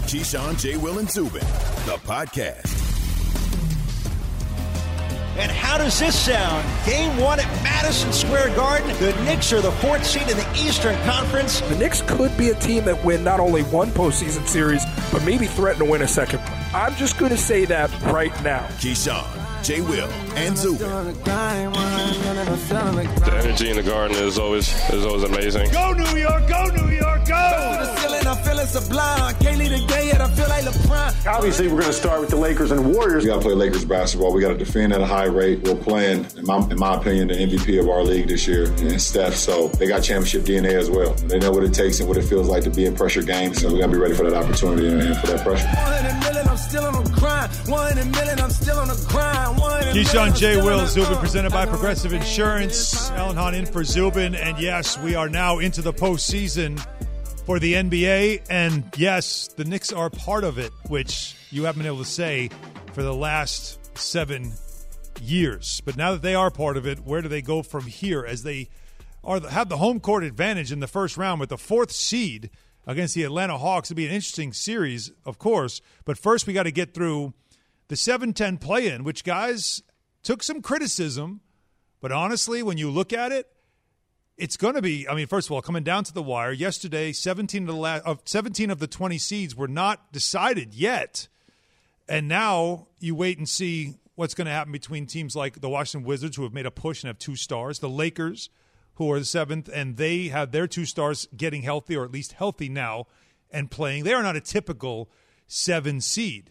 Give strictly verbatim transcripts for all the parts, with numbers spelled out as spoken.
Keyshawn, J. Will, and Zubin, the podcast. And how does this sound? Game one at Madison Square Garden. The Knicks are the fourth seed in the Eastern Conference. The Knicks could be a team that win not only one postseason series, but maybe threaten to win a second one. I'm just going to say that right now. Keyshawn, J. Will, and Zubin. The energy in the Garden is always is always amazing. Go New York, go New York, go! I'm feeling sublime. I can't leave the game yet. I feel like LeBron. Obviously, we're going to start with the Lakers and Warriors. We got to play Lakers basketball. We got to defend at a high rate. We're playing, in my, in my opinion, the M V P of our league this year, and Steph. So they got championship D N A as well. They know what it takes and what it feels like to be in pressure games. So we got to be ready for that opportunity and, and for that pressure. one hundred million, I'm still on the grind. one hundred million, I'm still on the grind. Keyshawn, J. Will, Zubin, presented by Progressive Insurance. Alan Hahn in for Zubin. And yes, we are now into the postseason for the N B A, and yes, the Knicks are part of it, which you haven't been able to say for the last seven years. But now that they are part of it, where do they go from here as they are have the home court advantage in the first round with the fourth seed against the Atlanta Hawks? It'll be an interesting series, of course. But first, we got to get through the seven ten play-in, which, guys, took some criticism. But honestly, when you look at it, it's going to be, I mean, first of all, coming down to the wire, yesterday, seventeen of the, last, of seventeen of the twenty seeds were not decided yet. And now you wait and see what's going to happen between teams like the Washington Wizards, who have made a push and have two stars, the Lakers, who are the seventh, and they have their two stars getting healthy, or at least healthy now, and playing. They are not a typical seven seed.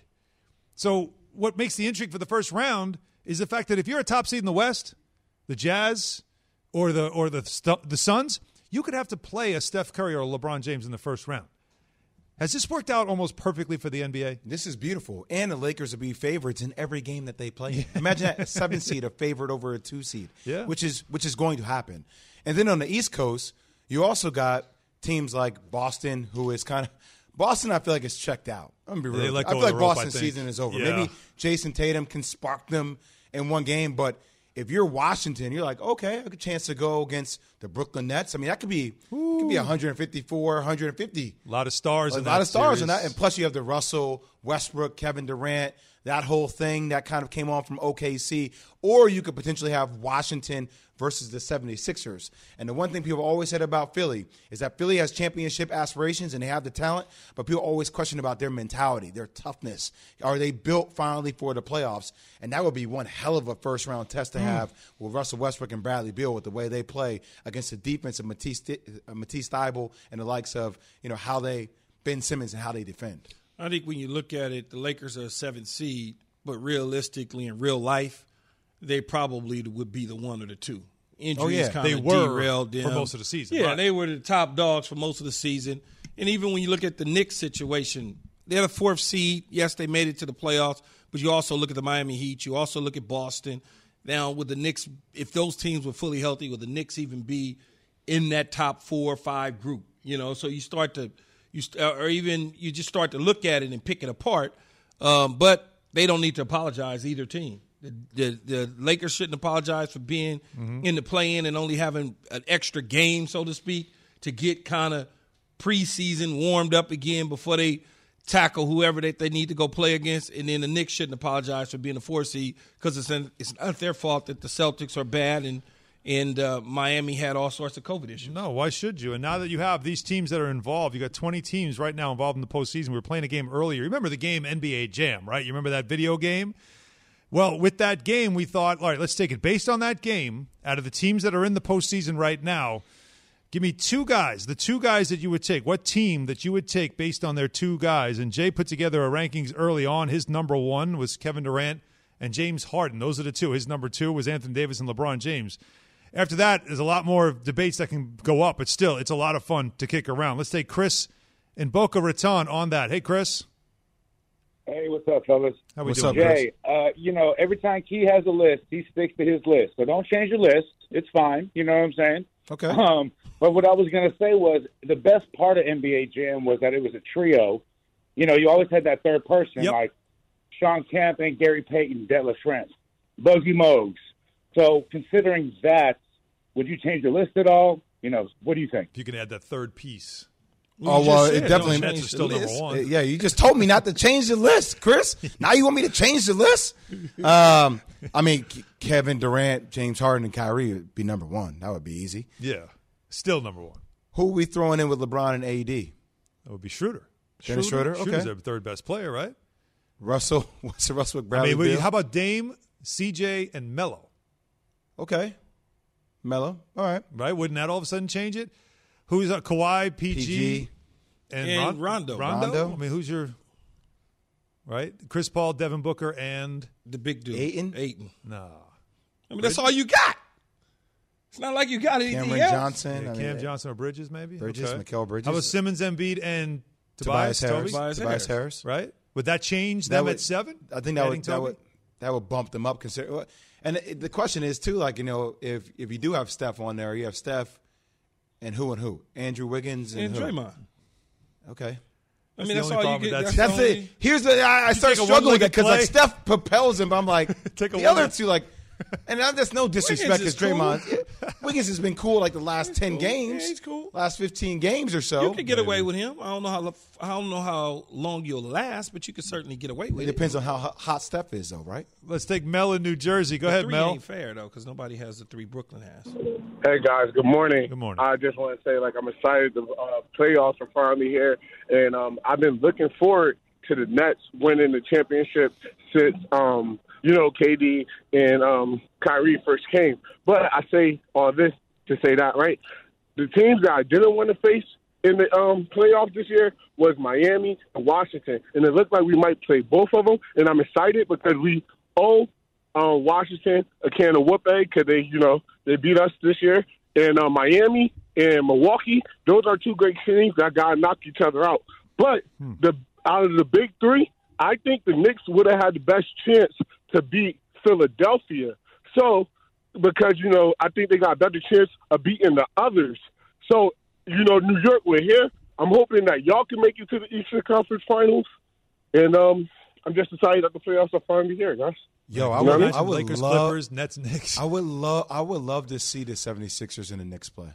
So what makes the intrigue for the first round is the fact that if you're a top seed in the West, the Jazz or the or the the Suns, you could have to play a Steph Curry or a LeBron James in the first round. Has this worked out almost perfectly for the N B A? This is beautiful. And the Lakers will be favorites in every game that they play. Imagine that, a seven seed, a favorite over a two seed, yeah. which is which is going to happen. And then on the East Coast, you also got teams like Boston, who is kind of – Boston, I feel like, is checked out. I'm going to be real. I feel like rope, Boston's season is over. Yeah. Maybe Jason Tatum can spark them in one game, but – if you're Washington, you're like, okay, I have a chance to go against the Brooklyn Nets. I mean, that could be Ooh. could be one fifty-four, one fifty. A lot of stars a in that A lot of stars in that. And plus you have the Russell, Westbrook, Kevin Durant, that whole thing that kind of came on from O K C. Or you could potentially have Washington versus the seventy-sixers. And the one thing people always said about Philly is that Philly has championship aspirations and they have the talent, but people always question about their mentality, their toughness. Are they built finally for the playoffs? And that would be one hell of a first-round test to have with Russell Westbrook and Bradley Beal with the way they play against the defense of Matisse, Matisse Thybulle and the likes of, you know, how they – Ben Simmons and how they defend. I think when you look at it, the Lakers are a seventh seed, but realistically in real life, they probably would be the one or the two. Injuries oh, yeah. kind they of were derailed them for most of the season. Yeah, right. they were the top dogs for most of the season. And even when you look at the Knicks situation, they're the fourth seed. Yes, they made it to the playoffs, but you also look at the Miami Heat. You also look at Boston. Now, with the Knicks, if those teams were fully healthy, would the Knicks even be in that top four or five group? You know, so you start to you or even you just start to look at it and pick it apart. Um, but they don't need to apologize, either team. The, the, the Lakers shouldn't apologize for being mm-hmm. in the play-in and only having an extra game, so to speak, to get kind of preseason warmed up again before they tackle whoever that they need to go play against. And then the Knicks shouldn't apologize for being a four seed because it's, it's not their fault that the Celtics are bad and and uh, Miami had all sorts of COVID issues. No, why should you? And now that you have these teams that are involved, you got twenty teams right now involved in the postseason. We were playing a game earlier. Remember the game N B A Jam, right? You remember that video game? Well, with that game, we thought, all right, let's take it. Based on that game, out of the teams that are in the postseason right now, give me two guys, the two guys that you would take. What team that you would take based on their two guys? And Jay put together a rankings early on. His number one was Kevin Durant and James Harden. Those are the two. His number two was Anthony Davis and LeBron James. After that, there's a lot more debates that can go up, but still, it's a lot of fun to kick around. Let's take Chris in Boca Raton on that. Hey, Chris. Hey, what's up, fellas? How we what's doing, up, Jay, uh, you know, every time Key has a list, he sticks to his list. So don't change your list. It's fine. You know what I'm saying? Okay. Um, but what I was going to say was the best part of N B A Jam was that it was a trio. You know, you always had that third person, yep. like Sean Kemp and Gary Payton, Detlef Schrempf, Bogey Mogs. So considering that, would you change your list at all? You know, what do you think? If you can add that third piece. Oh, well, it said, definitely Nets are still number one. Yeah, you just told me not to change the list, Chris. Now you want me to change the list? Um, I mean, Kevin Durant, James Harden, and Kyrie would be number one. That would be easy. Yeah, still number one. Who are we throwing in with LeBron and A D? That would be Schroeder. Dennis Schroeder? Okay. Schroeder's their third best player, right? Russell. What's the Russell with Bradley I mean, Beal? how about Dame, C J, and Melo? Okay. Melo. All right. Right? Wouldn't that all of a sudden change it? Who's uh, Kawhi, P G, P G. and, And Ron- Rondo. Rondo? Rondo? I mean, who's your right? Chris Paul, Devin Booker, and The big dude. Ayton? Ayton. no. I mean, that's all you got. It's not like you got anything Cameron else. Johnson. Yeah, I Cam mean, Johnson or Bridges, maybe. Bridges, Okay. Mikal Bridges. How about Simmons, Embiid, and Tobias Tobias, Harris. Toby? Tobias Tobias Harris. Harris. Right? Would that change That them would- at seven? I think that Adding would, that Toby? would that would bump them up. Consider, and it, the question is too, like you know, if if you do have Steph on there, you have Steph and who and who? Andrew Wiggins and, And who? Draymond. Okay, I mean, the that's only all you problem get. with That's, that. that's the it. only- Here's the I, I start take a struggling with one-legged it because like play? Steph propels him, but I'm like Take a the other one-leg- two like. And that's no disrespect Wiggins because is Draymond. Yeah, Wiggins has been cool like the last ten cool. games. Yeah, he's cool. Last fifteen games or so. You can get away with him. I don't know how I don't know how long you'll last, but you can certainly get away with It it. depends on how ho- hot Steph is, though, right? Let's take Mel in New Jersey. Go The ahead, three Mel. ain't fair though, because nobody has the three Brooklyn has. Hey guys, good morning. Good morning. I just want to say, like, I'm excited. The uh, playoffs are finally here, and um, I've been looking forward to the Nets winning the championship since, um, you know, K D and um, Kyrie first came. But I say all this to say that, right? The teams that I didn't want to face in the um, playoffs this year was Miami and Washington, and it looked like we might play both of them. And I'm excited because we owe um, Washington a can of whoop egg because they, you know, they beat us this year. And uh, Miami and Milwaukee, those are two great teams that got to knock each other out. But Hmm. the out of the big three, I think the Knicks would have had the best chance to beat Philadelphia. So, because, you know, I think they got a better chance of beating the others. So, you know, New York, we're here. I'm hoping that y'all can make it to the Eastern Conference Finals. And um, I'm just excited that the playoffs are finally here, guys. Yo, I You know would, what I I mean? would Lakers, love, Clippers, Nets, Knicks. I would love, I would love to see the 76ers and the Knicks play.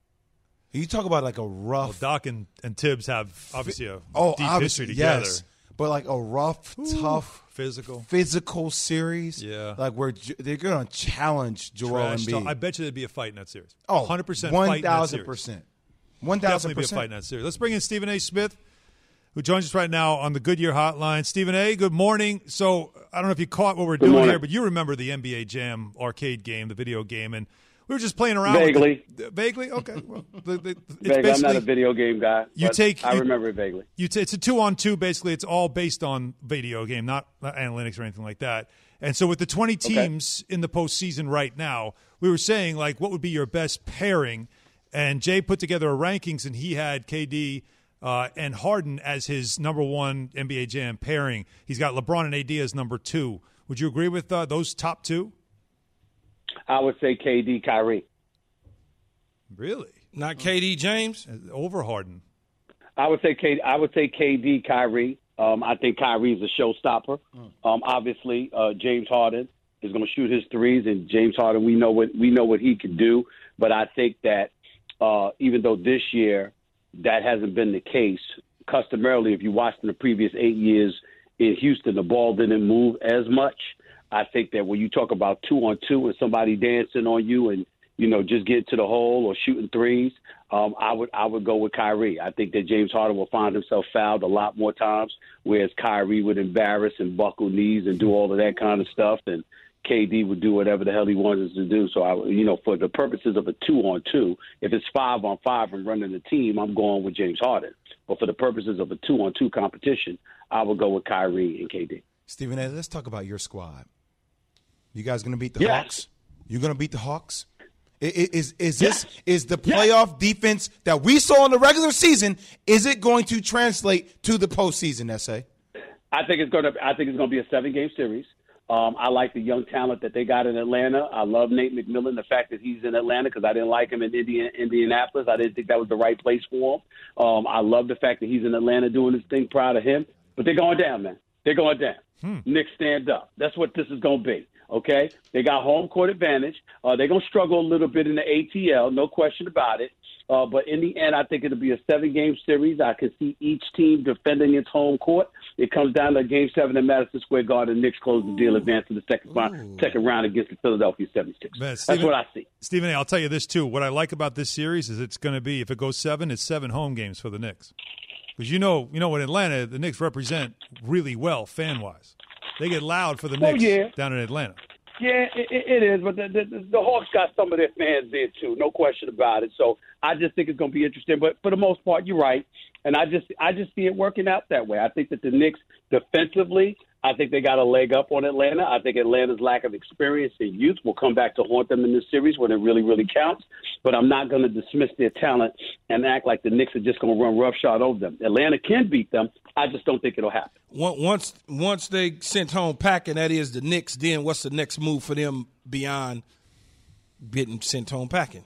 You talk about like a rough, Well, Doc and, and Tibbs have obviously a oh, deep obviously, history together. yes, but like a rough, tough, Physical. physical series. Yeah. like where J- they're going to challenge Joel Trash talk. Embiid. I bet you there'd be a fight in that series. oh, one hundred percent one fight in that thousand series. percent, one thousand Definitely be a fight in percent. that series. Let's bring in Stephen A. Smith, who joins us right now on the Goodyear Hotline. Stephen A., good morning. So I don't know if you caught what we're doing morning. here, but you remember the N B A Jam arcade game, the video game, and we were just playing around. Vaguely. With the, vaguely? Okay. Well, the, the, it's Vaguely. I'm basically- not a video game guy. You but take- I you- remember it vaguely. You t- it's a two-on-two, basically. It's all based on video game, not, not analytics or anything like that. And so with the twenty teams in the postseason right now, we were saying, like, what would be your best pairing? And Jay put together a rankings, and he had K D uh, and Harden as his number one N B A Jam pairing. He's got LeBron and A D as number two. Would you agree with uh, those top two? I would say K D, Kyrie. Really? Not K D James? Over Harden. I would say K. I would say K D, Kyrie. Um, I think Kyrie is a showstopper. Um, obviously, uh, James Harden is going to shoot his threes, and James Harden, we know what we know what he can do. But I think that uh, even though this year that hasn't been the case, customarily, if you watched in the previous eight years in Houston, the ball didn't move as much. I think that when you talk about two on two and somebody dancing on you and, you know, just getting to the hole or shooting threes, um, I would I would go with Kyrie. I think that James Harden will find himself fouled a lot more times, whereas Kyrie would embarrass and buckle knees and do all of that kind of stuff, and K D would do whatever the hell he wanted to do. So, I, you know, for the purposes of a two-on-two, if it's five-on-five and running the team, I'm going with James Harden. But for the purposes of a two-on-two competition, I would go with Kyrie and K D. Stephen A., let's talk about your squad. You guys going to beat the Yes. Hawks? You going to beat the Hawks? I- i- Is is this is the playoff defense that we saw in the regular season? Is it going to translate to the postseason? S A. I think it's going to. I think it's going to be a seven-game series. Um, I like the young talent that they got in Atlanta. I love Nate McMillan. The fact that he's in Atlanta because I didn't like him in Indian, Indianapolis. I didn't think that was the right place for him. Um, I love the fact that he's in Atlanta doing his thing. Proud of him. But they're going down, man. They're going down. Hmm. Knicks stand up. That's what this is going to be. Okay, they got home court advantage. Uh, they're gonna struggle a little bit in the A T L, no question about it. Uh, but in the end, I think it'll be a seven-game series. I can see each team defending its home court. It comes down to Game seven in Madison Square Garden. The Knicks close the deal, advance to the second round, second round against the Philadelphia seventy-sixers. Man, That's Stephen, what I see. Stephen A., I'll tell you this, too. What I like about this series is it's going to be, if it goes seven, it's seven home games for the Knicks. Because you know, you know, in Atlanta, the Knicks represent really well fan-wise. They get loud for the Oh, Knicks yeah. down in Atlanta. Yeah, it, it is, but the, the, the Hawks got some of their fans there too, no question about it. So I just think it's going to be interesting. But for the most part, you're right, and I just I just see it working out that way. I think that the Knicks defensively, I think they got a leg up on Atlanta. I think Atlanta's lack of experience and youth will come back to haunt them in this series when it really, really counts. But I'm not going to dismiss their talent and act like the Knicks are just going to run roughshod over them. Atlanta can beat them. I just don't think it'll happen. Once once they sent home packing, that is the Knicks, then what's the next move for them beyond getting sent home packing?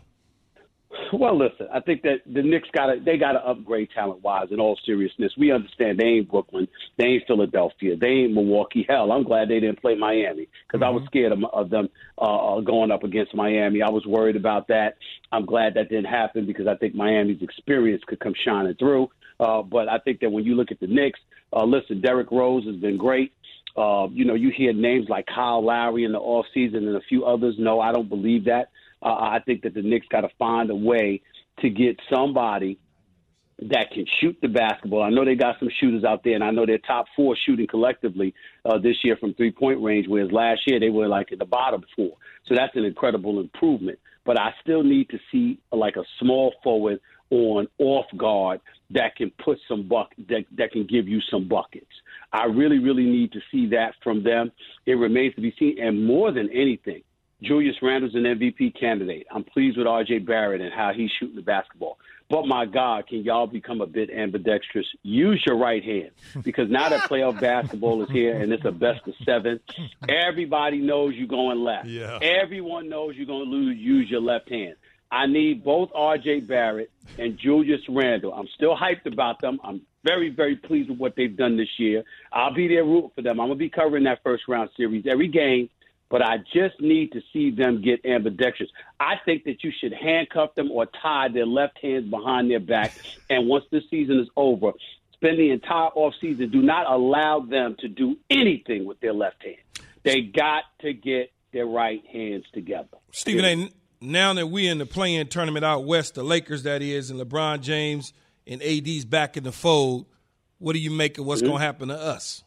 Well, listen, I think that the Knicks got to they got to upgrade talent-wise. In all seriousness, we understand they ain't Brooklyn, they ain't Philadelphia, they ain't Milwaukee. Hell, I'm glad they didn't play Miami because mm-hmm. I was scared of, of them uh, going up against Miami. I was worried about that. I'm glad that didn't happen because I think Miami's experience could come shining through. Uh, but I think that when you look at the Knicks, uh, listen, Derrick Rose has been great. Uh, you know, you hear names like Kyle Lowry in the offseason and a few others. No, I don't believe that. Uh, I think that the Knicks got to find a way to get somebody that can shoot the basketball. I know they got some shooters out there, and I know they're top four shooting collectively uh, this year from three-point range, whereas last year they were like at the bottom four. So that's an incredible improvement. But I still need to see like a small forward on off guard that can put some buck that, that can give you some buckets. I really, really need to see that from them. It remains to be seen. And more than anything, Julius Randle's an M V P candidate. I'm pleased with R J Barrett and how he's shooting the basketball. But, my God, can y'all become a bit ambidextrous? Use your right hand because now that playoff basketball is here and it's a best of seven, everybody knows you're going left. Yeah. Everyone knows you're going to lose. Use your left hand. I need both R J Barrett and Julius Randle. I'm still hyped about them. I'm very, very pleased with what they've done this year. I'll be there rooting for them. I'm going to be covering that first-round series every game. But I just need to see them get ambidextrous. I think that you should handcuff them or tie their left hands behind their back. And once the season is over, spend the entire offseason. Do not allow them to do anything with their left hand. They got to get their right hands together. Stephen A., now that we're in the play-in tournament out west, the Lakers, that is, and LeBron James and A D's back in the fold, what do you make of what's mm-hmm. going to happen to us?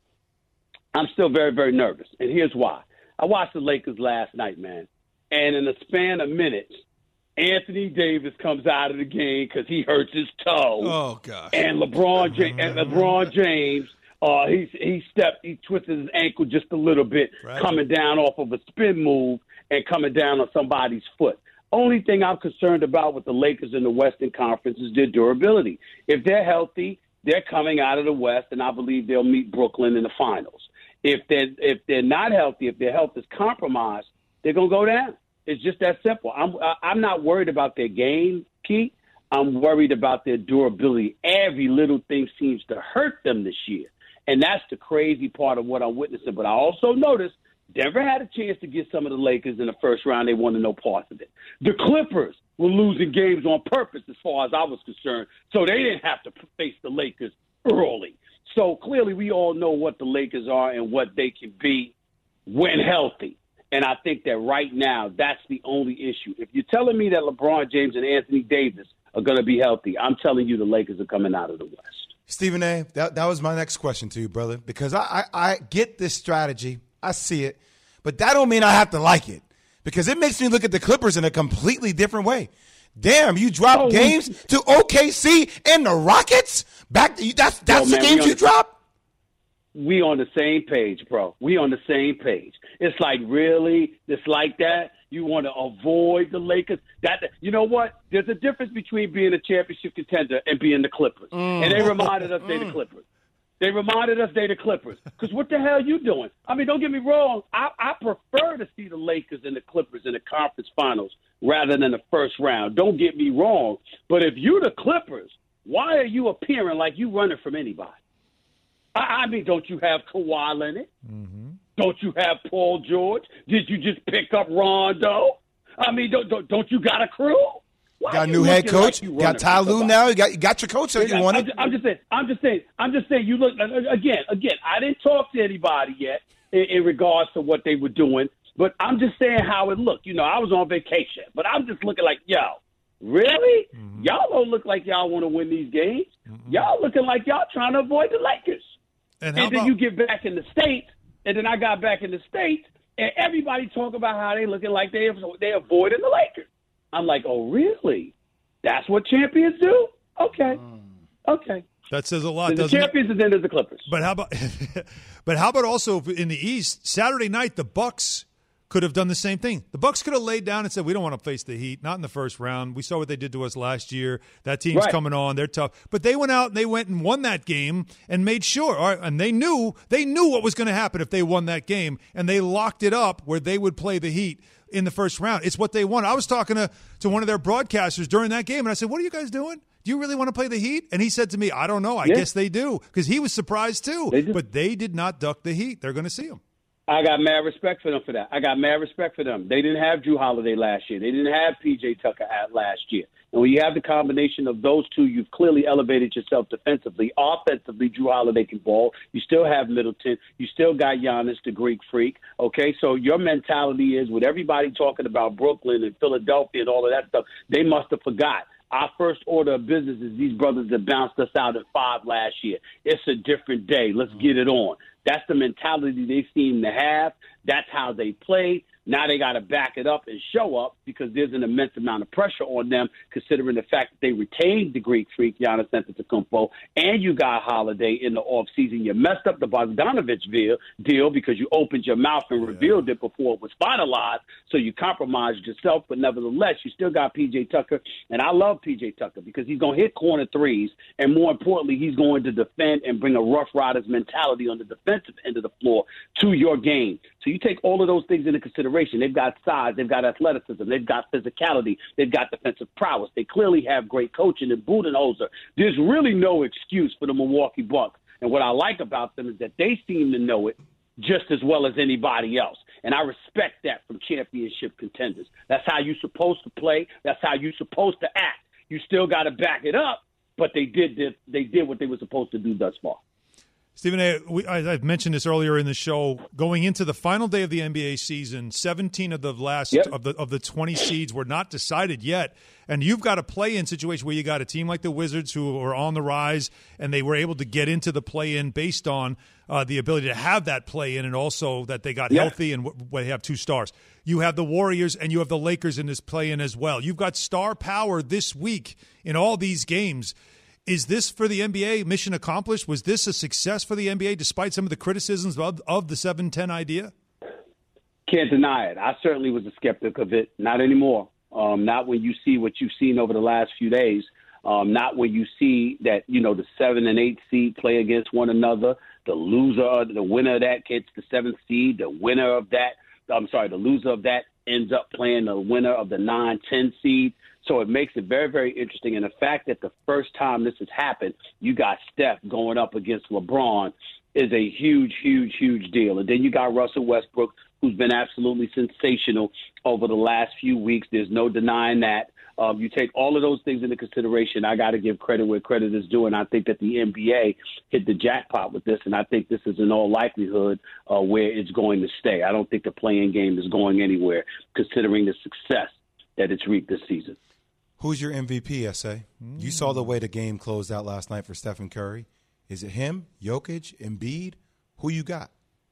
I'm still very, very nervous, and here's why. I watched the Lakers last night, man, and in the span of minutes, Anthony Davis comes out of the game because he hurts his toe. Oh gosh! And LeBron James, and LeBron James, uh, he he stepped, he twisted his ankle just a little bit, right. coming down off of a spin move and coming down on somebody's foot. Only thing I'm concerned about with the Lakers in the Western Conference is their durability. If they're healthy, they're coming out of the West, and I believe they'll meet Brooklyn in the finals. If they're, if they're not healthy, if their health is compromised, they're going to go down. It's just that simple. I'm I'm not worried about their game, Keith. I'm worried about their durability. Every little thing seems to hurt them this year, and that's the crazy part of what I'm witnessing. But I also noticed Denver had a chance to get some of the Lakers in the first round. They wanted no parts of it. The Clippers were losing games on purpose as far as I was concerned, so they didn't have to face the Lakers early. So clearly we all know what the Lakers are and what they can be when healthy. And I think that right now that's the only issue. If you're telling me that LeBron James and Anthony Davis are going to be healthy, I'm telling you the Lakers are coming out of the West. Stephen A., that, that was my next question to you, brother, because I, I, I get this strategy. I see it. But that don't mean I have to like it because it makes me look at the Clippers in a completely different way. Damn, you dropped oh, games to O K C and the Rockets? Back to, that's that's no, the man, games you dropped? We on the same page, bro. We on the same page. It's like, really? It's like that? You want to avoid the Lakers? That You know what? There's a difference between being a championship contender and being the Clippers. Mm. And they reminded us they're the Clippers. They reminded us they're the Clippers. Because what the hell are you doing? I mean, don't get me wrong. I, I prefer to see the Lakers and the Clippers in the conference finals rather than the first round. Don't get me wrong. But if you're the Clippers, why are you appearing like you running from anybody? I, I mean, don't you have Kawhi Leonard? Mm-hmm. Don't you have Paul George? Did you just pick up Rondo? I mean, don't, don't, don't you got a crew? Why got a you new head looking coach. Like you got Ty Lue now. You got you got your coach that you wanted. I'm just, I'm just saying. I'm just saying. I'm just saying. You look again. Again. I didn't talk to anybody yet in, in regards to what they were doing, but I'm just saying how it looked. You know, I was on vacation, but I'm just looking like, yo, really? Mm-hmm. Y'all don't look like y'all want to win these games. Mm-hmm. Y'all looking like y'all trying to avoid the Lakers. And, and then about- you get back in the States, and then I got back in the States, and everybody talk about how they looking like they they avoiding the Lakers. I'm like, oh, really? That's what champions do? Okay. Okay. That says a lot, the doesn't champions it? and then there's the Clippers. But how about but how about also in the East, Saturday night the Bucks could have done the same thing. The Bucks could have laid down and said, we don't want to face the Heat, not in the first round. We saw what they did to us last year. That team's right. coming on. They're tough. But they went out and they went and won that game and made sure. All right, and they knew they knew what was going to happen if they won that game, and they locked it up where they would play the Heat in the first round. It's what they want. I was talking to, to one of their broadcasters during that game, and I said, what are you guys doing? Do you really want to play the Heat? And he said to me, I don't know. I yeah. guess they do, because he was surprised too. They but they did not duck the Heat. They're going to see them. I got mad respect for them for that. I got mad respect for them. They didn't have Jrue Holiday last year. They didn't have P J Tucker at last year. And when you have the combination of those two, you've clearly elevated yourself defensively. Offensively, Jrue Holiday can ball. You still have Middleton. You still got Giannis, the Greek freak. Okay, so your mentality is with everybody talking about Brooklyn and Philadelphia and all of that stuff, they must have forgot. Our first order of business is these brothers that bounced us out at five last year. It's a different day. Let's get it on. That's the mentality they seem to have. That's how they play. Now they got to back it up and show up because there's an immense amount of pressure on them considering the fact that they retained the Greek freak, Giannis Antetokounmpo, and you got Holiday in the offseason. You messed up the Bogdanovich deal because you opened your mouth and yeah. revealed it before it was finalized, so you compromised yourself. But nevertheless, you still got P J Tucker, and I love P J Tucker because he's going to hit corner threes, and more importantly, he's going to defend and bring a Rough Riders mentality on the defensive end of the floor to your game. So you take all of those things into consideration. They've got size, they've got athleticism, they've got physicality, they've got defensive prowess. They clearly have great coaching and Budenholzer. There's really no excuse for the Milwaukee Bucks. And what I like about them is that they seem to know it just as well as anybody else. And I respect that from championship contenders. That's how you're supposed to play. That's how you're supposed to act. You still got to back it up, but they did, did they did what they were supposed to do thus far. Stephen A., we, I, I've mentioned this earlier in the show. Going into the final day of the N B A season, seventeen of the last yep. of the of the twenty seeds were not decided yet, and you've got a play-in situation where you got a team like the Wizards who are on the rise, and they were able to get into the play-in based on uh, the ability to have that play-in, and also that they got yep. healthy and w- they have two stars. You have the Warriors and you have the Lakers in this play-in as well. You've got star power this week in all these games. Is this for the N B A mission accomplished? Was this a success for the N B A despite some of the criticisms of, of the seven ten idea? Can't deny it. I certainly was a skeptic of it. Not anymore. Um, not when you see what you've seen over the last few days. Um, not when you see that, you know, the seven and eight seed play against one another. The loser, the winner of that gets the seventh seed. The winner of that, I'm sorry, the loser of that ends up playing the winner of the nine ten seed. So it makes it very, very interesting. And the fact that the first time this has happened, you got Steph going up against LeBron is a huge, huge, huge deal. And then you got Russell Westbrook, who's been absolutely sensational over the last few weeks. There's no denying that. Um, you take all of those things into consideration. I got to give credit where credit is due, and I think that the N B A hit the jackpot with this, and I think this is in all likelihood uh, where it's going to stay. I don't think the play-in game is going anywhere, considering the success that it's reaped this season. Who's your M V P, S A? Mm. You saw the way the game closed out last night for Stephen Curry. Is it him, Jokic, Embiid? Who you got?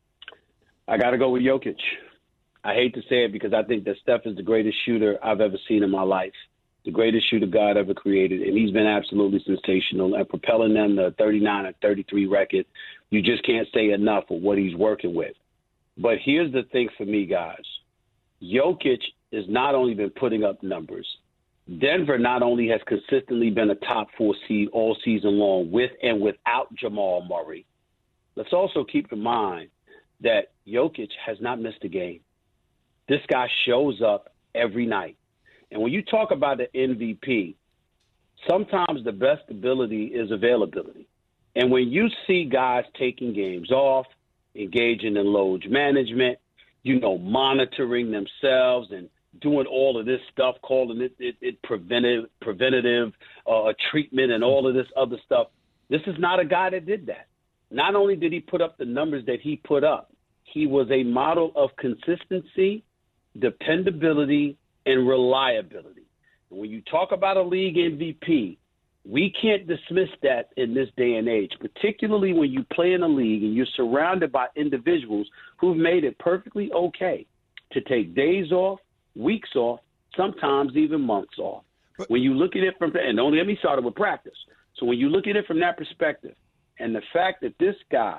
I got to go with Jokic. I hate to say it because I think that Steph is the greatest shooter I've ever seen in my life, the greatest shooter God ever created, and he's been absolutely sensational and propelling them to thirty-nine and thirty-three record. You just can't say enough of what he's working with. But here's the thing for me, guys. Jokic has not only been putting up numbers. Denver not only has consistently been a top four seed all season long with and without Jamal Murray. Let's also keep in mind that Jokic has not missed a game. This guy shows up every night. And when you talk about the M V P, sometimes the best ability is availability. And when you see guys taking games off, engaging in load management, you know, monitoring themselves and doing all of this stuff, calling it, it, it preventive, preventative uh, treatment and all of this other stuff. This is not a guy that did that. Not only did he put up the numbers that he put up, he was a model of consistency, dependability, and reliability. And when you talk about a league M V P, we can't dismiss that in this day and age, particularly when you play in a league and you're surrounded by individuals who've made it perfectly okay to take days off, weeks off, sometimes even months off. But when you look at it from, and only let me start it with practice. So when you look at it from that perspective, and the fact that this guy,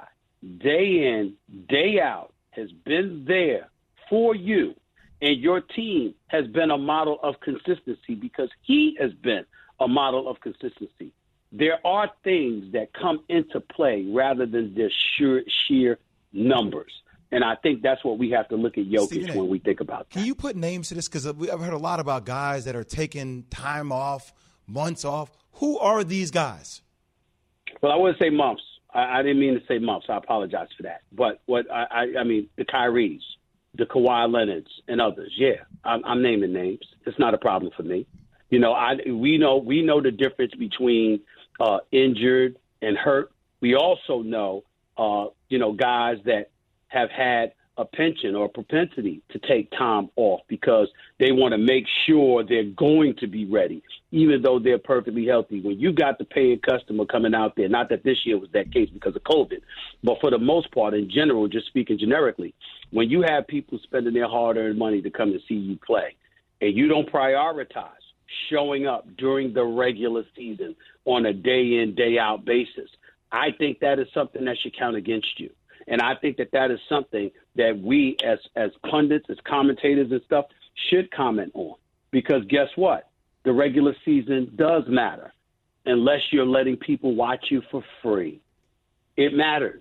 day in, day out, has been there for you, and your team has been a model of consistency because he has been a model of consistency. There are things that come into play rather than just sheer, sheer numbers. And I think that's what we have to look at Jokic Stephen, when we think about that. Can you put names to this? Because I've heard a lot about guys that are taking time off, months off. Who are these guys? Well, I wouldn't say months. I, I didn't mean to say months. I apologize for that. But what I, I, I mean, the Kyries, the Kawhi Leonards, and others. Yeah, I'm, I'm naming names. It's not a problem for me. You know, I we know we know the difference between uh, injured and hurt. We also know, uh, you know, guys that have had a penchant or a propensity to take time off because they want to make sure they're going to be ready, even though they're perfectly healthy. When you got the paying customer coming out there, not that this year was that case because of COVID, but for the most part, in general, just speaking generically, when you have people spending their hard-earned money to come to see you play, and you don't prioritize showing up during the regular season on a day-in, day-out basis, I think that is something that should count against you. And I think that that is something that we as as pundits, as commentators and stuff, should comment on. Because guess what? The regular season does matter unless you're letting people watch you for free. It matters.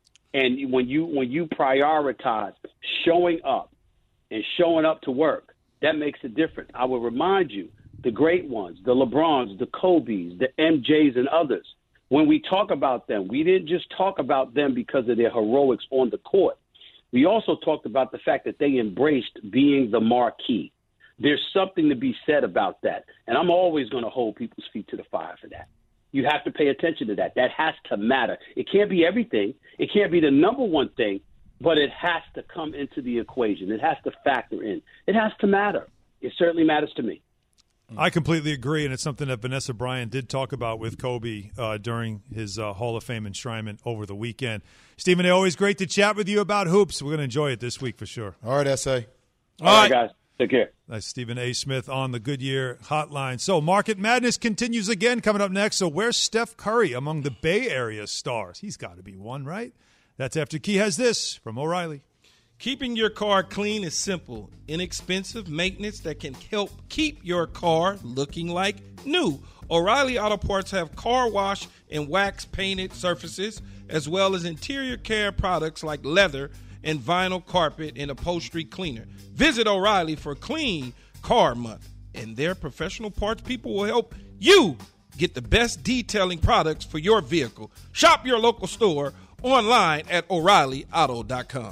And when you when you prioritize showing up and showing up to work, that makes a difference. I will remind you, the great ones, the LeBrons, the Kobes, the M Js and others, when we talk about them, we didn't just talk about them because of their heroics on the court. We also talked about the fact that they embraced being the marquee. There's something to be said about that. And I'm always going to hold people's feet to the fire for that. You have to pay attention to that. That has to matter. It can't be everything. It can't be the number one thing, but it has to come into the equation. It has to factor in. It has to matter. It certainly matters to me. I completely agree, and it's something that Vanessa Bryant did talk about with Kobe uh, during his uh, Hall of Fame enshrinement over the weekend. Stephen A., always great to chat with you about hoops. We're going to enjoy it this week for sure. All right, S A. All, All right, right, guys. Take care. That's Stephen A. Smith on the Goodyear Hotline. So Market Madness continues again coming up next. So where's Steph Curry among the Bay Area stars? He's got to be one, right? That's after Key has this from O'Reilly. Keeping your car clean is simple, inexpensive maintenance that can help keep your car looking like new. O'Reilly Auto Parts have car wash and wax painted surfaces, as well as interior care products like leather and vinyl carpet and upholstery cleaner. Visit O'Reilly for Clean Car Month, and their professional parts people will help you get the best detailing products for your vehicle. Shop your local store online at O'Reilly Auto dot com.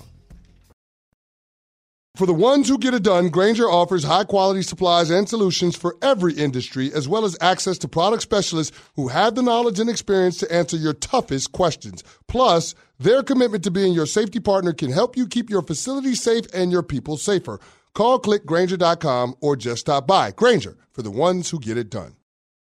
For the ones who get it done, Grainger offers high-quality supplies and solutions for every industry, as well as access to product specialists who have the knowledge and experience to answer your toughest questions. Plus, their commitment to being your safety partner can help you keep your facility safe and your people safer. Call, click Grainger dot com, or just stop by. Grainger, for the ones who get it done.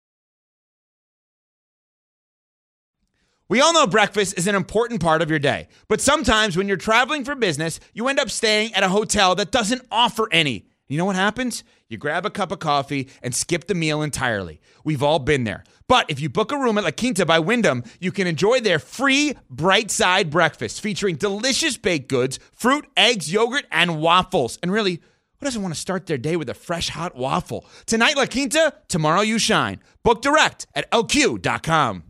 We all know breakfast is an important part of your day, but sometimes when you're traveling for business, you end up staying at a hotel that doesn't offer any. You know what happens? You grab a cup of coffee and skip the meal entirely. We've all been there. But if you book a room at La Quinta by Wyndham, you can enjoy their free Bright Side breakfast featuring delicious baked goods, fruit, eggs, yogurt, and waffles. And really, who doesn't want to start their day with a fresh hot waffle? Tonight, La Quinta, tomorrow you shine. Book direct at L Q dot com.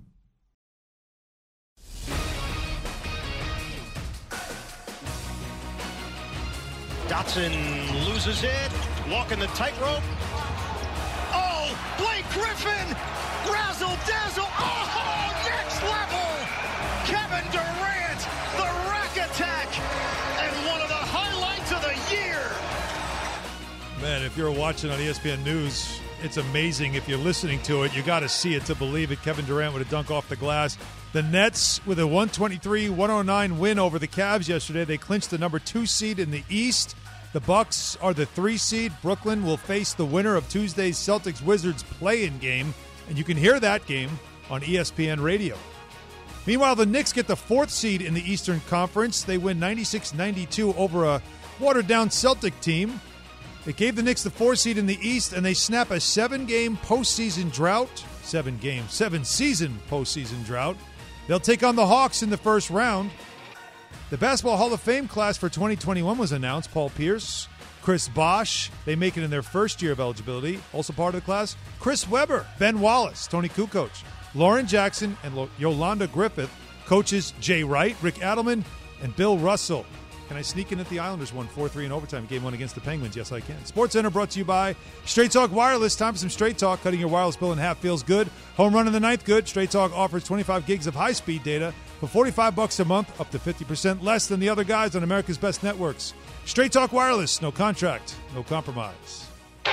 Dotson loses it, walking the tightrope. Oh, Blake Griffin, razzle dazzle. Oh, next level. Kevin Durant, the rack attack, and one of the highlights of the year. Man, Man, if you're watching on E S P N News, it's amazing. If you're listening to it, you got to see it to believe it. Kevin Durant with a dunk off the glass. The Nets with a one twenty-three one oh nine win over the Cavs yesterday. They clinched the number two seed in the East. The Bucks are the three seed. Brooklyn will face the winner of Tuesday's Celtics-Wizards play-in game, and you can hear that game on E S P N Radio. Meanwhile, the Knicks get the fourth seed in the Eastern Conference. They win ninety-six ninety-two over a watered-down Celtic team. It gave the Knicks the four seed in the East, and they snap a seven-game postseason drought. Seven-game, seven-season postseason drought. They'll take on the Hawks in the first round. The Basketball Hall of Fame class for twenty twenty-one was announced. Paul Pierce, Chris Bosh, they make it in their first year of eligibility. Also part of the class, Chris Webber, Ben Wallace, Tony Kukoc, Lauren Jackson, and Yolanda Griffith. Coaches Jay Wright, Rick Adelman, and Bill Russell. Can I sneak in at the Islanders won four three in overtime, game one against the Penguins? Yes, I can. SportsCenter brought to you by Straight Talk Wireless. Time for some Straight Talk. Cutting your wireless bill in half feels good. Home run in the ninth, good. Straight Talk offers twenty-five gigs of high-speed data for forty-five bucks a month, up to fifty percent less than the other guys on America's best networks. Straight Talk Wireless. No contract, no compromise.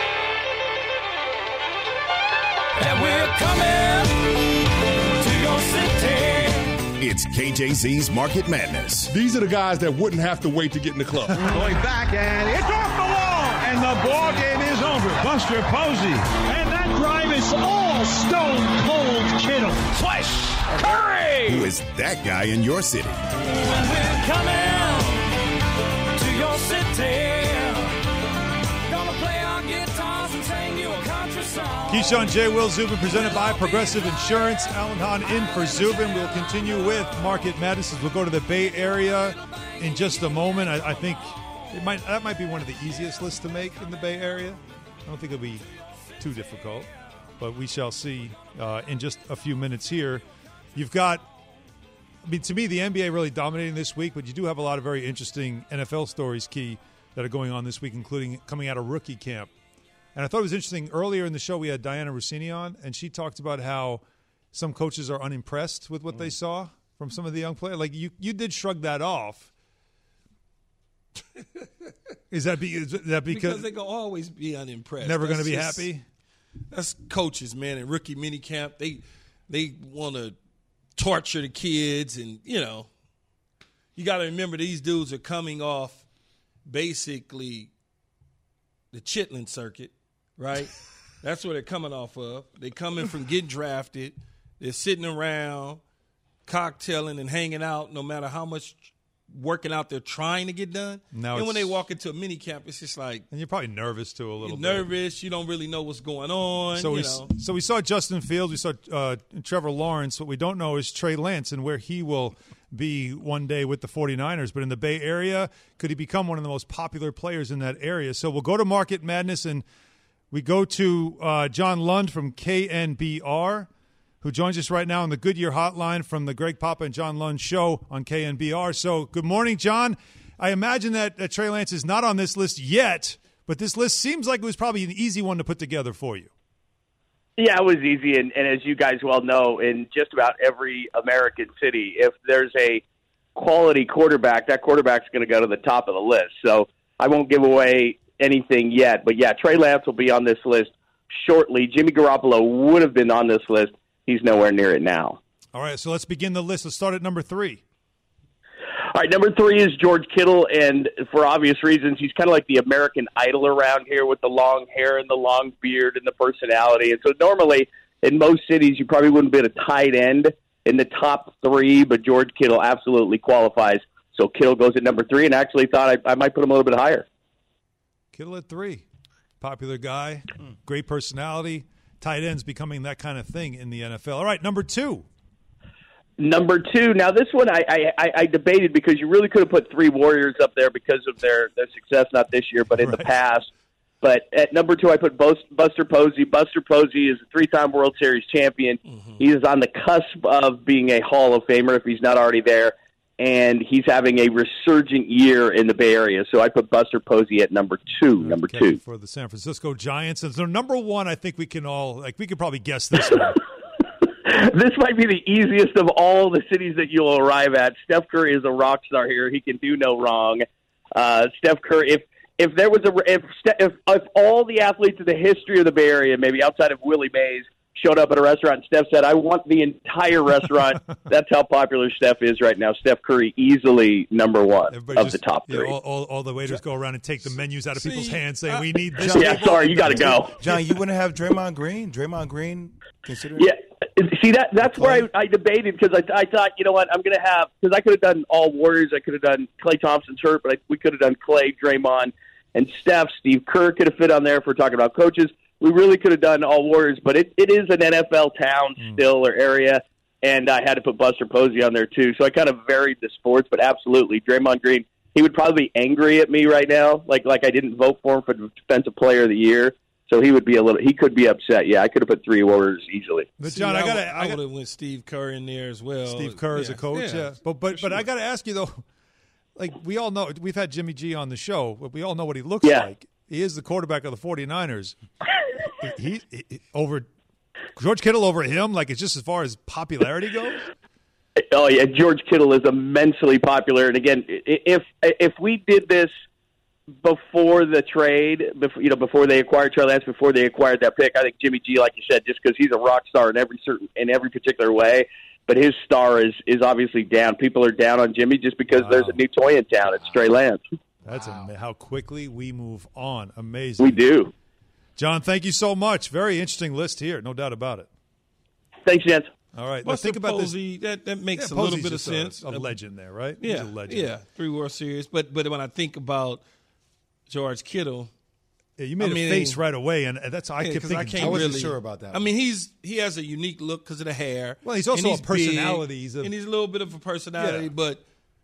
And we're coming to your city. It's K J Z's Market Madness. These are the guys that wouldn't have to wait to get in the club. Going back, and it's off the wall, and the ball game is over. Buster Posey, and that drive is all stone cold Kittle. Flash, Curry. Who is that guy in your city? And we're coming to your city. Gonna play our guitars and sing you a country song. Keyshawn, J. Will, Zubin, presented by Progressive Insurance. Alan Hahn in for Zubin. We'll continue with Market Madness as we'll go to the Bay Area in just a moment. I, I think it might that might be one of the easiest lists to make in the Bay Area. I don't think it'll be too difficult, but we shall see uh, in just a few minutes here. You've got, I mean, to me, the N B A really dominating this week, but you do have a lot of very interesting N F L stories, Key, that are going on this week, including coming out of rookie camp. And I thought it was interesting. Earlier in the show, we had Diana Rossini on, and she talked about how some coaches are unimpressed with what mm. they saw from some of the young players. Like, you, you did shrug that off. Is that, be, is that because, because they can always be unimpressed? Never going to be just, happy? That's coaches, man. In rookie minicamp, they they want to torture the kids, and you know, you got to remember these dudes are coming off basically the Chitlin circuit, right? That's what they're coming off of. They're coming from getting drafted. They're sitting around, cocktailing and hanging out, no matter how much working out they're trying to get done. Now and when they walk into a mini camp, it's just like, and you're probably nervous too a little you're bit. Nervous. You don't really know what's going on. So you we know. so we saw Justin Fields. We saw uh, Trevor Lawrence. What we don't know is Trey Lance and where he will be one day with the 49ers. But in the Bay Area, could he become one of the most popular players in that area? So we'll go to Market Madness, and we go to uh, John Lund from K N B R, who joins us right now on the Goodyear Hotline from the Greg Papa and John Lund show on K N B R. So good morning, John. I imagine that, that Trey Lance is not on this list yet, but this list seems like it was probably an easy one to put together for you. Yeah, it was easy, and, and as you guys well know, in just about every American city, if there's a quality quarterback, that quarterback's going to go to the top of the list. So I won't give away anything yet, but yeah, Trey Lance will be on this list shortly. Jimmy Garoppolo would have been on this list. He's nowhere near it now. All right, so let's begin the list. Let's start at number three. All right, number three is George Kittle, and for obvious reasons, he's kind of like the American Idol around here with the long hair and the long beard and the personality. And so normally in most cities, you probably wouldn't be at a tight end in the top three, but George Kittle absolutely qualifies. So Kittle goes at number three, and I actually thought I, I might put him a little bit higher. Kittle at three. Popular guy, great personality. Tight ends becoming that kind of thing in the N F L. All right, number two. Number two. Now, this one I, I, I debated because you really could have put three Warriors up there because of their, their success, not this year, but in right. the past. But at number two, I put Buster Posey. Buster Posey is a three-time World Series champion. Mm-hmm. He is on the cusp of being a Hall of Famer if he's not already there, and he's having a resurgent year in the Bay Area. So I put Buster Posey at number two. Okay, number two for the San Francisco Giants. And so number one, I think we can all like we could probably guess this one. This might be the easiest of all the cities that you'll arrive at. Steph Curry is a rock star here. He can do no wrong. Uh, Steph Curry, if if there was a if if if all the athletes in the history of the Bay Area, maybe outside of Willie Mays, showed up at a restaurant and Steph said, I want the entire restaurant. That's how popular Steph is right now. Steph Curry, easily number one Everybody of just, the top yeah, three. all, all, all the waiters go around and take the menus out of See, people's hands saying, uh, we need this. John, yeah, sorry, you got to go. John, you wouldn't have Draymond Green? Draymond Green considered? Yeah. See, that that's where I, I debated because I, I thought, you know what, I'm going to have – because I could have done all Warriors. I could have done Klay Thompson's hurt, but I, we could have done Klay, Draymond, and Steph. Steve Kerr could have fit on there if we're talking about coaches. We really could have done all Warriors, but it, it is an N F L town still or area, and I had to put Buster Posey on there too. So I kind of varied the sports, but absolutely, Draymond Green, he would probably be angry at me right now, like like I didn't vote for him for Defensive Player of the Year. So he would be a little. He could be upset. Yeah, I could have put three Warriors easily. But See, John, I I, got would- to. I, would have went Steve Kerr in there as well. Steve Kerr as Yeah, a coach, yeah. yeah, But but for but I sure. got to ask you though, like we all know, we've had Jimmy G on the show, but we all know what he looks Yeah. like. He is the quarterback of the 49ers. he, he, he over George Kittle over him, like it's just as far as popularity goes. Oh yeah, George Kittle is immensely popular. And again, i- if if we did this before the trade, before you know, before they acquired Trey Lance, before they acquired that pick, I think Jimmy G, like you said, just because he's a rock star in every certain in every particular way, but his star is is obviously down. People are down on Jimmy just because Wow. there's a new toy in town. It's Trey Lance. That's am- how quickly we move on. Amazing. We do. John, thank you so much. Very interesting list here, no doubt about it. Thanks, gents. All right, let's Buster think about this. Posey, That, that makes Yeah, a little Posey's bit of just a- sense. A, legend there, right? Yeah, He's a legend. yeah, three World Series. But but when I think about George Kittle, Yeah, you made I mean, a face right away, and that's I yeah, kept 'cause thinking. I can't I wasn't really, sure about that I mean, he's he has a unique look because of the hair. Well, he's also and a personality. big, He's a- and he's a little bit of a personality, Yeah. but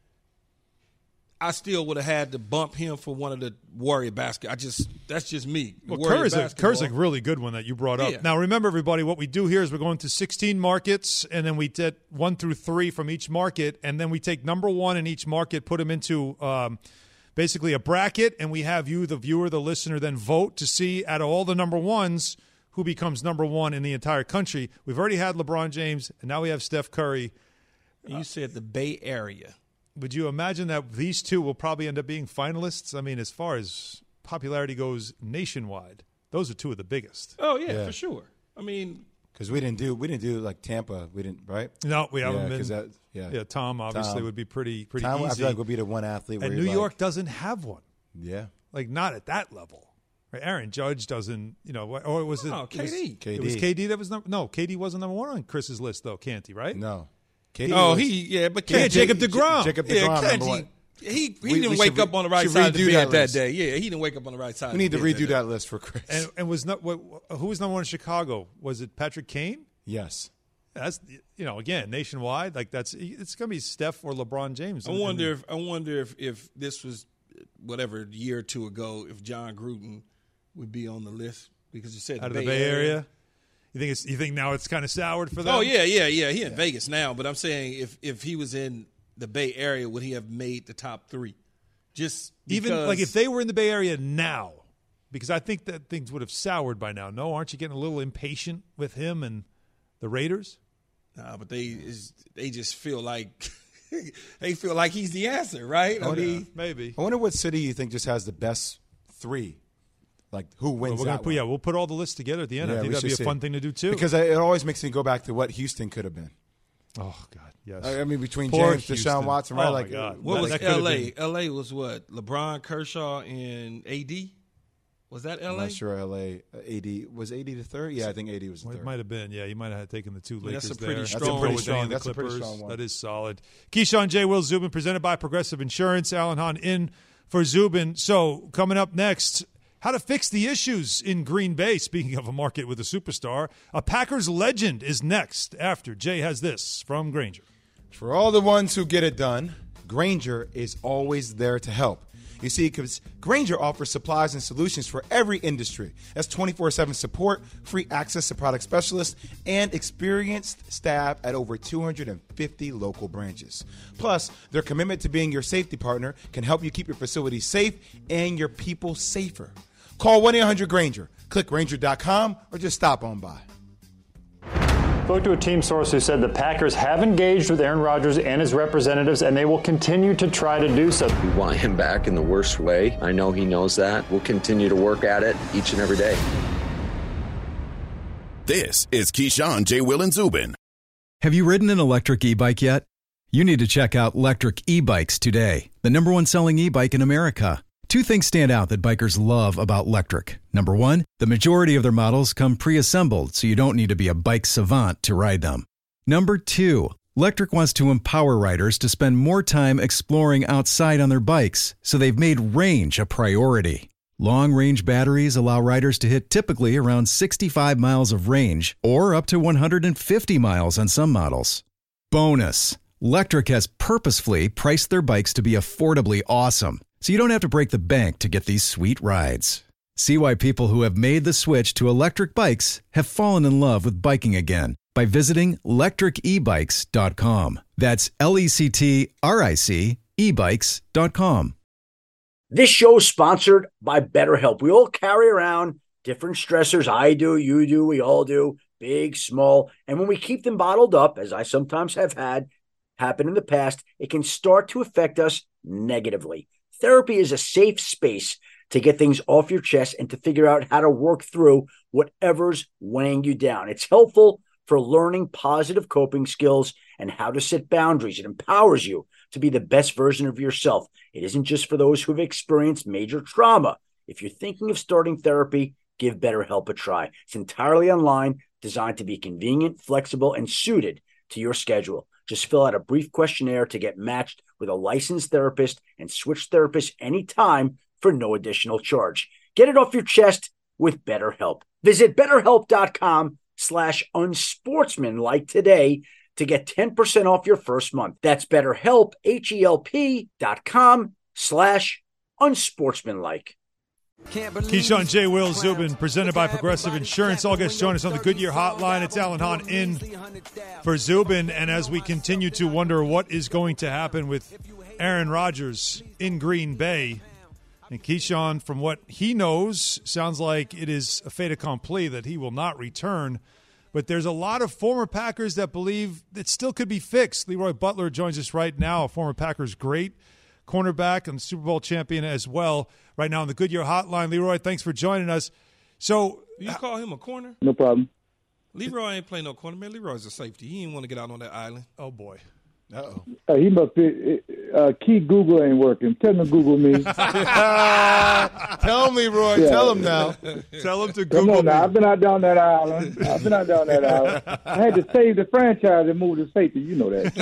I still would have had to bump him for one of the Warrior basket. I just that's just me. Well, Warrior Kerr is, a, basketball. Kerr's a really good one that you brought up. Yeah. Now, remember, everybody, what we do here is we're going to sixteen markets, and then we did one through three from each market, and then we take number one in each market, put them into um, basically a bracket, and we have you, the viewer, the listener, then vote to see out of all the number ones who becomes number one in the entire country. We've already had LeBron James, and now we have Steph Curry. You said the Bay Area. Would you imagine that these two will probably end up being finalists? I mean, as far as popularity goes nationwide, those are two of the biggest. Oh yeah, Yeah. for sure. I mean, Because we didn't do we didn't do like Tampa. We didn't, right? No, we haven't Yeah, been. 'cause that- yeah. yeah, Tom obviously Tom. would be pretty pretty Tom, easy. I feel like would be the one athlete. Where and you're New like, York doesn't have one. Yeah. Like not at that level. Right? Aaron Judge doesn't. You know, or was it? Oh, it was- K D. It was K D that was number. No, K D wasn't number one on Chris's list though. Canty, right? No. oh, was- he yeah, but Yeah, Kenji- Jacob DeGrom. Jacob Yeah, DeGrom, number Kenji, one. He he We- didn't we wake should up re- on the right should side of the redo bed that that, list. day. Yeah, he didn't wake up on the right side. We need to of the bed redo day. that list for Chris. And, and was not what, who was number one in Chicago? Was it Patrick Kane? yes. That's you know again nationwide. Like that's it's going to be Steph or LeBron James. I wonder if I wonder if, if this was whatever a year or two ago, if John Gruden would be on the list because you said out of the the Bay Area. You think it's you think now it's kind of soured for them? Oh yeah, yeah, yeah. He in Vegas now, but I'm saying if if he was in the Bay Area, would he have made the top three? Just Even because- like if they were in the Bay Area now, because I think that things would have soured by now. No, aren't you getting a little impatient with him and the Raiders? Nah, but they is, they just feel like they feel like he's the answer, right? I Oh, mean, yeah. Maybe. I wonder what city you think just has the best three. Like who Well, wins we're gonna that put, one? yeah, we'll put all the lists together at the end. I Yeah, think we that'd be a should see. fun thing to do too. Because it always makes me go back to what Houston could have been. oh god, yes. I I mean, between Poor James, Houston. Deshaun Watson, right? Oh, my like, God. what was That could have L A? been- L A was what? LeBron, Kershaw, and A D. Was that I'm L A? not sure. L A, uh, A D was A D the third. Yeah, I think A D was the Well, it third. might have been. Yeah, you might have taken the two Yeah, that's Lakers a pretty there. strong- That's a pretty With strong- any of the that's a pretty Clippers. strong one. That is solid. Keyshawn J. Will Zubin, presented by Progressive Insurance. Alan Hahn in for Zubin. So coming up next, how to fix the issues in Green Bay. Speaking of a market with a superstar, a Packers legend is next after Jay has this from Granger. For all the ones who get it done, Granger is always there to help. You see, because Granger offers supplies and solutions for every industry. That's twenty-four seven support, free access to product specialists, and experienced staff at over two hundred fifty local branches. Plus, their commitment to being your safety partner can help you keep your facility safe and your people safer. Call one eight hundred Granger, click Granger dot com, or just stop on by. Spoke to a team source who said the Packers have engaged with Aaron Rodgers and his representatives, and they will continue to try to do so. We want him back in the worst way. I know he knows that. We'll continue to work at it each and every day. This is Keyshawn, J. Will, and Zubin. Have you ridden an electric e-bike yet? You need to check out Lectric E-Bikes today, the number one selling e-bike in America. Two things stand out that bikers love about Lectric. Number one, the majority of their models come pre-assembled, so you don't need to be a bike savant to ride them. Number two, Lectric wants to empower riders to spend more time exploring outside on their bikes, so they've made range a priority. Long-range batteries allow riders to hit typically around sixty-five miles of range, or up to one hundred fifty miles on some models. Bonus, Lectric has purposefully priced their bikes to be affordably awesome, so you don't have to break the bank to get these sweet rides. See why people who have made the switch to electric bikes have fallen in love with biking again by visiting lectric e bikes dot com. That's L E C T R I C e bikes dot com. This show is sponsored by BetterHelp. We all carry around different stressors. I do, you do, we all do, big, small. And when we keep them bottled up, as I sometimes have had happen in the past, it can start to affect us negatively. Therapy is a safe space to get things off your chest and to figure out how to work through whatever's weighing you down. It's helpful for learning positive coping skills and how to set boundaries. It empowers you to be the best version of yourself. It isn't just for those who've experienced major trauma. If you're thinking of starting therapy, give BetterHelp a try. It's entirely online, designed to be convenient, flexible, and suited to your schedule. Just fill out a brief questionnaire to get matched with a licensed therapist and switch therapists anytime for no additional charge. Get it off your chest with BetterHelp. Visit BetterHelp.com slash unsportsmanlike today to get ten percent off your first month. That's BetterHelp, H-E-L-P dot com slash unsportsmanlike. Keyshawn, J. Will, Zubin, presented by Progressive Insurance. All guests join us on the Goodyear Hotline. It's Alan Hahn in for Zubin. And as we continue to wonder what is going to happen with Aaron Rodgers in Green Bay, and Keyshawn, from what he knows, sounds like it is a fait accompli that he will not return. But there's a lot of former Packers that believe it still could be fixed. Leroy Butler joins us right now, a former Packers great, cornerback and Super Bowl champion as well, right now on the Goodyear Hotline. Leroy, thanks for joining us. So, you call him a corner? No problem. Leroy ain't playing no corner, man. Leroy's a safety. He didn't want to get out on that island. Oh, boy. Uh-oh. Uh, he must be, uh, key Google ain't working. Tell him to Google me. Tell him, Leroy. Yeah. Tell him now. Tell him to Come Google on now. I've been out down that island. I've been out down that island. I had to save the franchise and move to safety. You know that.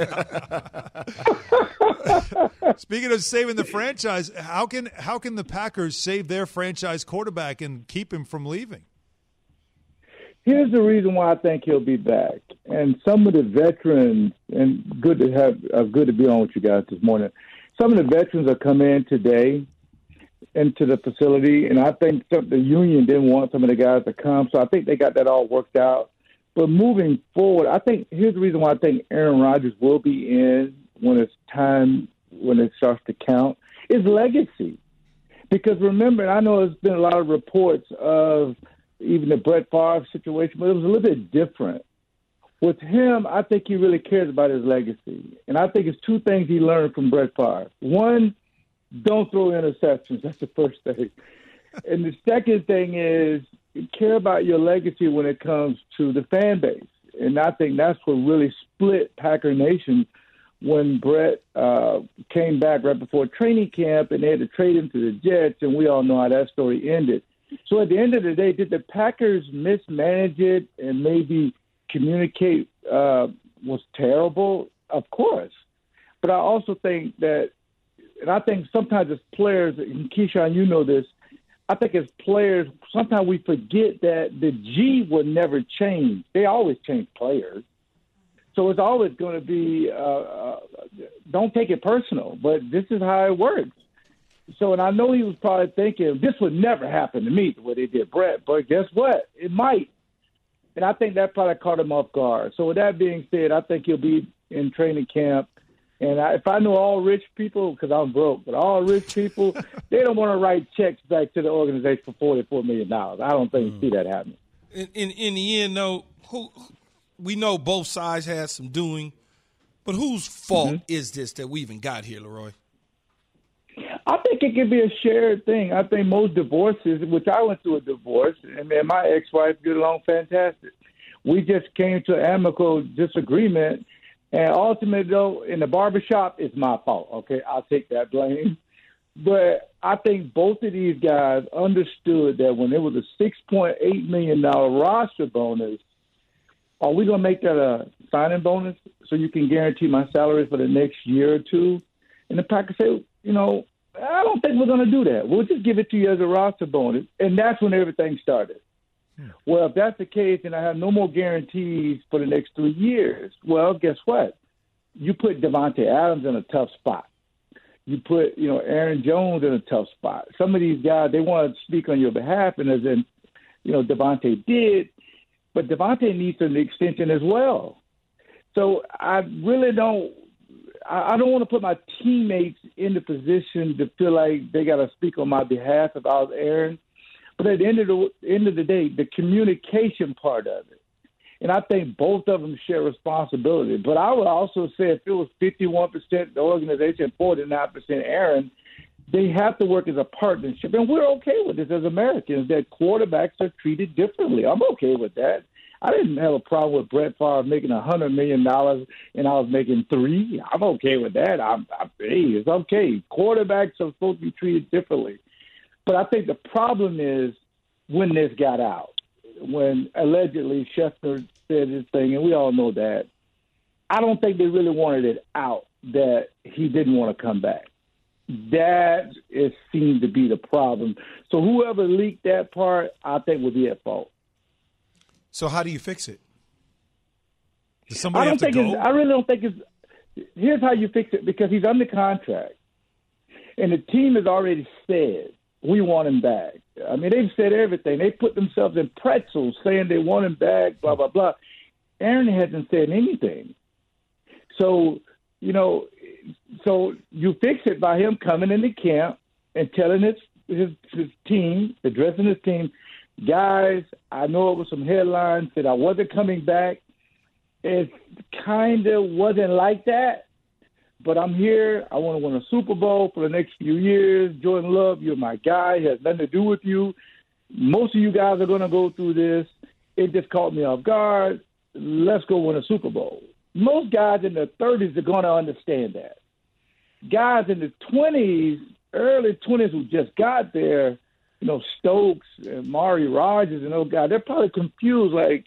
Speaking of saving the franchise, how can how can the Packers save their franchise quarterback and keep him from leaving? Here's the reason why I think he'll be back. And some of the veterans, and good to have, uh, good to be on with you guys this morning. Some of the veterans are coming in today into the facility, and I think some, the union didn't want some of the guys to come, so I think they got that all worked out. But moving forward, I think here's the reason why I think Aaron Rodgers will be in when it's time, when it starts to count, is legacy. Because remember, I know there's been a lot of reports of even the Brett Favre situation, but it was a little bit different. With him, I think he really cares about his legacy. And I think it's two things he learned from Brett Favre. One, don't throw interceptions. That's the first thing. And the second thing is care about your legacy when it comes to the fan base. And I think that's what really split Packer Nation when Brett uh, came back right before training camp and they had to trade him to the Jets, and we all know how that story ended. So at the end of the day, did the Packers mismanage it and maybe communicate uh, was terrible? Of course. But I also think that, and I think sometimes as players, and Keyshawn, you know this, I think as players, sometimes we forget that the G will never change. They always change players. So it's always going to be, uh, uh, don't take it personal, but this is how it works. So, and I know he was probably thinking, this would never happen to me the way they did Brett, but guess what? It might. And I think that probably caught him off guard. So with that being said, I think he'll be in training camp. And I, if I know all rich people, because I'm broke, but all rich people, they don't want to write checks back to the organization for forty-four million dollars. I don't think mm. see that happening. In, in in the end, though, who we know both sides had some doing, but whose fault Mm-hmm. is this that we even got here, Leroy? I think it could be a shared thing. I think most divorces, which I went through a divorce, and me and my ex-wife get along fantastic. We just came to an amicable disagreement, and ultimately, though, in the barbershop, it's my fault. Okay, I'll take that blame. But I think both of these guys understood that when it was a six point eight million dollars roster bonus, are we going to make that a signing bonus so you can guarantee my salary for the next year or two? And the Packers say, you know, I don't think we're going to do that. We'll just give it to you as a roster bonus. And that's when everything started. Hmm. Well, if that's the case and I have no more guarantees for the next three years, well, guess what? You put Devontae Adams in a tough spot. You put, you know, Aaron Jones in a tough spot. Some of these guys, they want to speak on your behalf, and as in, you know, Devontae did, but Devontae needs an extension as well. So I really don't I don't want to put my teammates in the position to feel like they got to speak on my behalf if I was Aaron. But at the end of the end of the day, the communication part of it, and I think both of them share responsibility. But I would also say if it was fifty-one percent the organization, forty-nine percent Aaron, they have to work as a partnership. And we're okay with this as Americans, that quarterbacks are treated differently. I'm okay with that. I didn't have a problem with Brett Favre making one hundred million dollars and I was making three. I'm okay with that. I'm, I'm, hey, it's okay. Quarterbacks are supposed to be treated differently. But I think the problem is when this got out, when allegedly Schefter said his thing, and we all know that. I don't think they really wanted it out that he didn't want to come back. That is seemed to be the problem. So whoever leaked that part, I think will be at fault. So how do you fix it? Does somebody I don't have to think go? It's, I really don't think it's. Here's how you fix it, because he's under contract, and the team has already said we want him back. I mean, they've said everything. They put themselves in pretzels saying they want him back. Blah blah blah. Aaron hasn't said anything. So you know, so you fix it by him coming into camp and telling his his, his team, addressing his team. Guys, I know it was some headlines that I wasn't coming back. It kind of wasn't like that, but I'm here. I want to win a Super Bowl for the next few years. Jordan Love, you're my guy. It has nothing to do with you. Most of you guys are going to go through this. It just caught me off guard. Let's go win a Super Bowl. Most guys in their thirties are going to understand that. Guys in the twenties, early twenties who just got there, you know, Stokes and Mari Rogers and those guys, they're probably confused, like,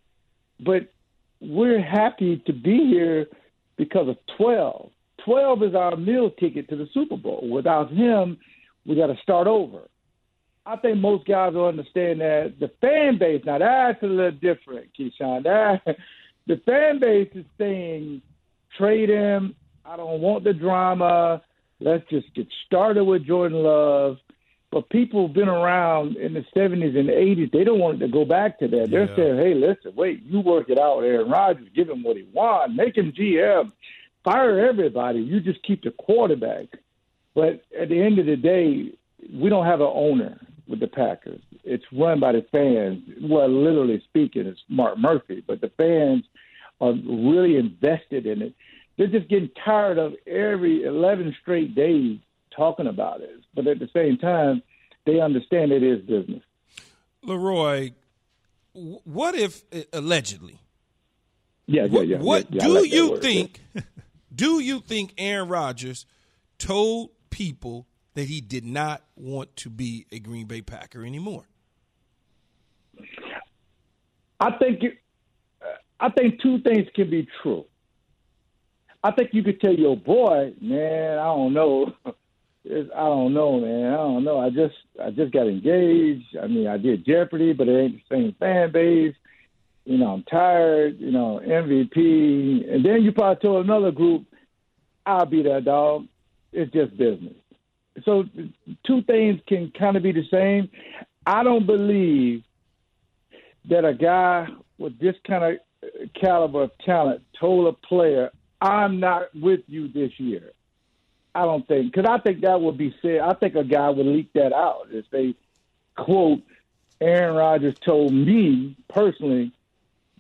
but we're happy to be here because of twelve. twelve is our meal ticket to the Super Bowl. Without him, we got to start over. I think most guys will understand that. The fan base, now that's a little different, Keyshawn. That, the fan base is saying, trade him. I don't want the drama. Let's just get started with Jordan Love. But people who've been around in the seventies and eighties, they don't want it to go back to that. They're Yeah. saying, hey, listen, wait, you work it out, Aaron Rodgers, give him what he wants, make him G M, fire everybody, you just keep the quarterback. But at the end of the day, we don't have an owner with the Packers. It's run by the fans. Well, literally speaking, it's Mark Murphy, but the fans are really invested in it. They're just getting tired of every eleven straight days talking about it. But at the same time, they understand it is business. Leroy, what if, allegedly, Yeah, yeah, what, yeah. what yeah, yeah, I do like that you word, think, do you think Aaron Rodgers told people that he did not want to be a Green Bay Packer anymore? I think it, I think two things can be true. I think you could tell your boy, man, I don't know. It's, I don't know, man. I don't know. I just I just got engaged. I mean, I did Jeopardy, but it ain't the same fan base. You know, I'm tired. You know, M V P. And then you probably told another group, I'll be that dog. It's just business. So two things can kind of be the same. I don't believe that a guy with this kind of caliber of talent told a player, I'm not with you this year. I don't think, because I think that would be said. I think a guy would leak that out if they, quote, Aaron Rodgers told me personally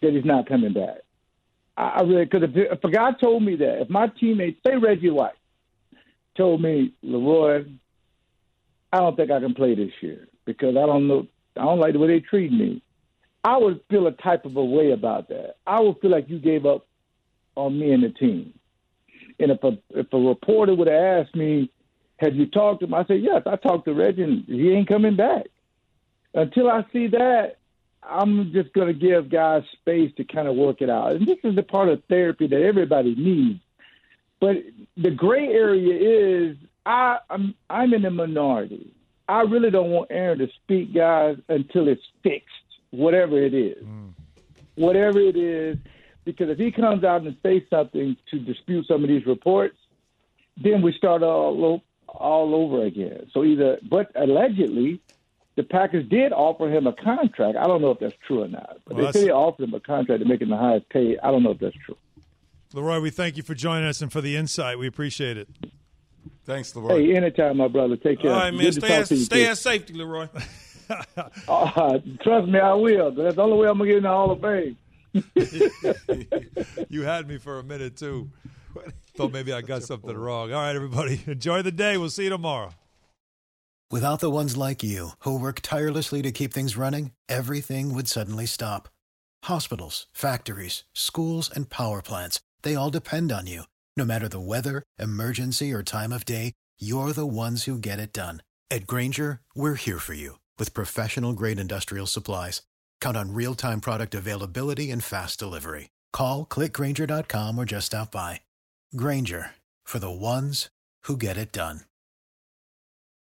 that he's not coming back. I, I really, because if, if a guy told me that, if my teammate, say Reggie White, told me, Leroy, I don't think I can play this year because I don't know, I don't like the way they treat me, I would feel a type of a way about that. I would feel like you gave up on me and the team. And if a if a reporter would have asked me, have you talked to him? I said, yes, I talked to Reggie, and he ain't coming back. Until I see that, I'm just going to give guys space to kind of work it out. And this is the part of therapy that everybody needs. But the gray area is I, I'm I'm in the minority. I really don't want Aaron to speak, guys, until it's fixed, whatever it is. Mm. Whatever it is. Because if he comes out and says something to dispute some of these reports, then we start all over, all over again. So either, but allegedly, the Packers did offer him a contract. I don't know if that's true or not. But well, they say they offered him a contract to make him the highest paid. I don't know if that's true. Leroy, we thank you for joining us and for the insight. We appreciate it. Thanks, Leroy. Hey, anytime, my brother. Take care. All right, man. Stay at, stay at safety, Leroy. uh, trust me, I will. That's the only way I'm going to get in the Hall of Fame. You had me for a minute, too. Thought maybe I got something wrong. All right, everybody. Enjoy the day. We'll see you tomorrow. Without the ones like you, who work tirelessly to keep things running, everything would suddenly stop. Hospitals, factories, schools, and power plants, they all depend on you. No matter the weather, emergency, or time of day, you're the ones who get it done. At Grainger, we're here for you with professional-grade industrial supplies. Count on real-time product availability and fast delivery. Call, click Grainger dot com, or just stop by. Grainger, for the ones who get it done.